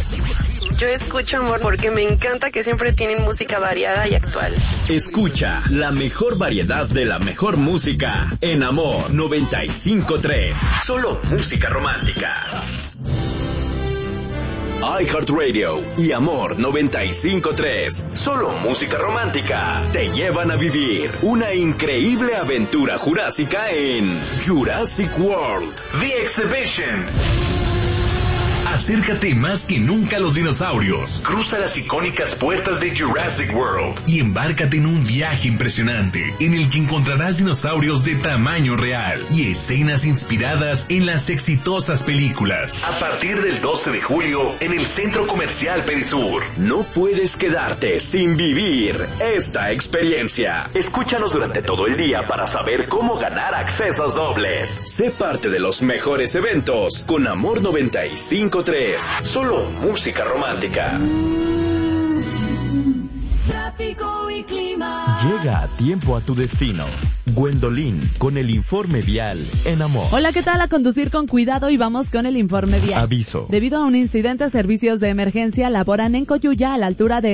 Yo escucho Amor porque me encanta que siempre tienen música variada y actual. Escucha la mejor variedad de la mejor música en Amor 95.3. Solo música romántica. iHeartRadio y Amor 95.3. Solo música romántica te llevan a vivir una increíble aventura jurásica en Jurassic World: The Exhibition. Acércate más que nunca a los dinosaurios. Cruza las icónicas puertas de Jurassic World y embárcate en un viaje impresionante en el que encontrarás dinosaurios de tamaño real y escenas inspiradas en las exitosas películas. A partir del 12 de julio en el Centro Comercial Perisur. No puedes quedarte sin vivir esta experiencia. Escúchanos durante todo el día para saber cómo ganar accesos dobles. Sé parte de los mejores eventos con Amor 95.3. Solo música romántica. Tráfico y clima. Llega a tiempo a tu destino. Gwendolyn con el informe vial en Amor. Hola, ¿qué tal? A conducir con cuidado y vamos con el informe vial. Aviso. Debido a un incidente, servicios de emergencia laboran en Coyuya a la altura de